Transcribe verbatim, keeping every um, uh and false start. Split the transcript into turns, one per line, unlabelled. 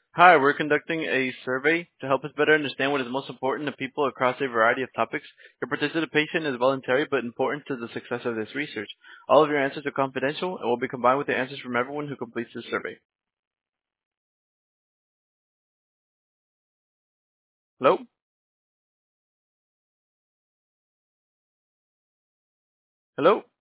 Hi, we're conducting a survey to help us better understand what is most important to people across a variety of topics. Your participation is voluntary but important to the success of this research. All of your answers are confidential and will be combined with the answers from everyone who completes this survey. Hello? Hello?